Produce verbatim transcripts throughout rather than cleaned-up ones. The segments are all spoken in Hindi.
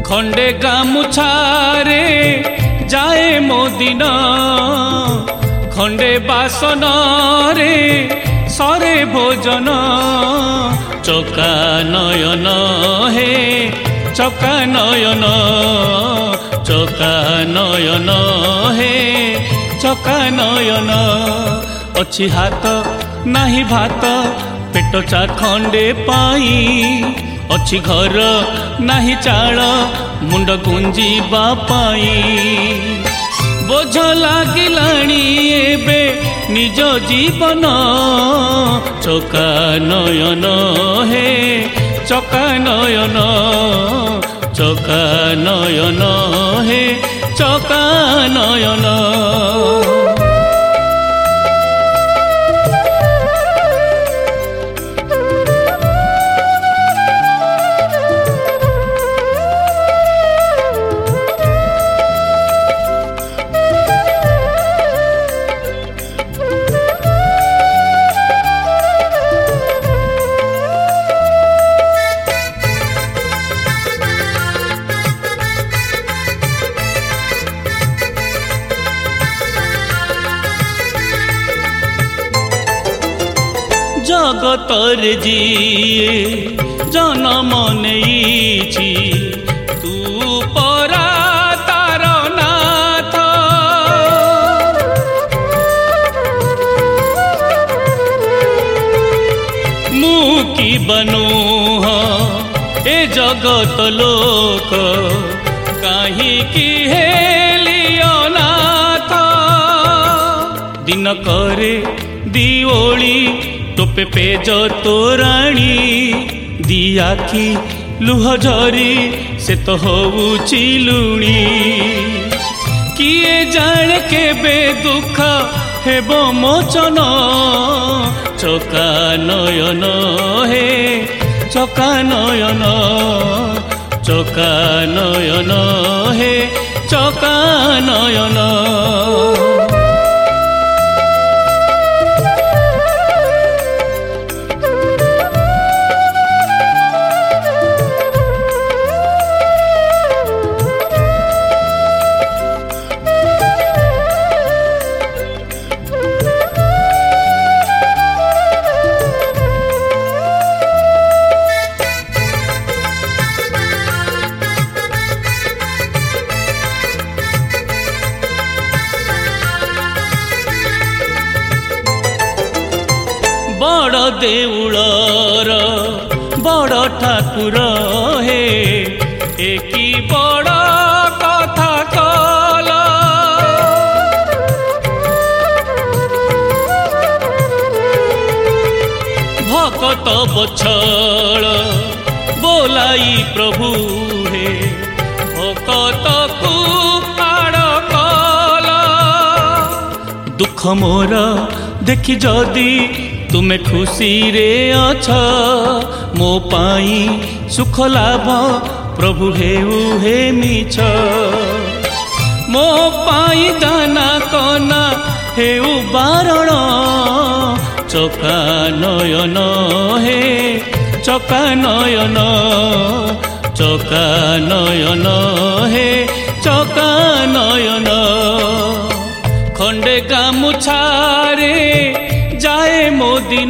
खंडे गामुछारे जाए मो दिन खंडे बासन रे सरे भोजन चका नयन हे चका नयन चका नयन हे चका नयन अच्छी हाथ नाही भात पेट चा खंडे पाई अच्छी घर नाही चाल मुंड गुंजीबा पाई बोझ लागिलाणी एबे निज जीवन चका नयन हे चका नयन चका नयन हे चका नयन जगतर जिए जन्म नेइछि तू परा तार नाथ मु की बनू ए जगत लोक कहीं की हेलियो नाथ दिन करे दिओली तोपे पेज तोराणी दी आखी लुह झरी से तो होउची लुणी किए जाने के बे दुख हेबो मोचन चका नयन हे चका नयन चका नयन हे चका नयन बड़ देउलर बड़ ठाकुर हे एकी बड़ कथा कल भकत बछड़ बोलाई प्रभु हे भकत को आड़ कल दुख मोर देखी जदी तुमे खुशी रे अछ मो पाई सुख लाभ प्रभु हेउ हे मिछ मो पाई दाना कना हेउ बारण चका नयन हे चका नयन चका नयन हे चका नयन खंडे गामुछारे जाए मो दिन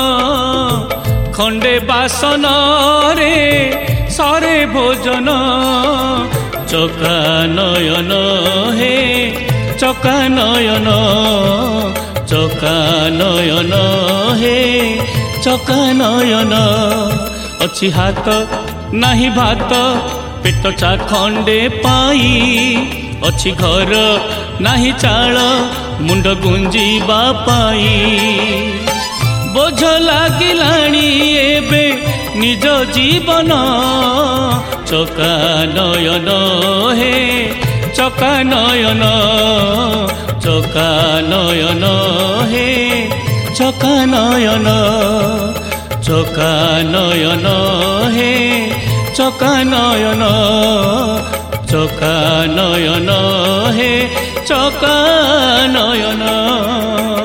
खंडे बासन रे सरे भोजन चका नयन हे चका नयन चका नयन हे चका नयन अच्छी हाथ नाही भात पेट चा खंडे पाई अच्छी घर नाही चाल मुंड गुंजीबा पाई बोझ लागिलाणी एबे निज जीवन चका नयन हे चका नयन चका नयन हे चका नयन चका नयन हे चका नयन चका नयन हे चका नयन।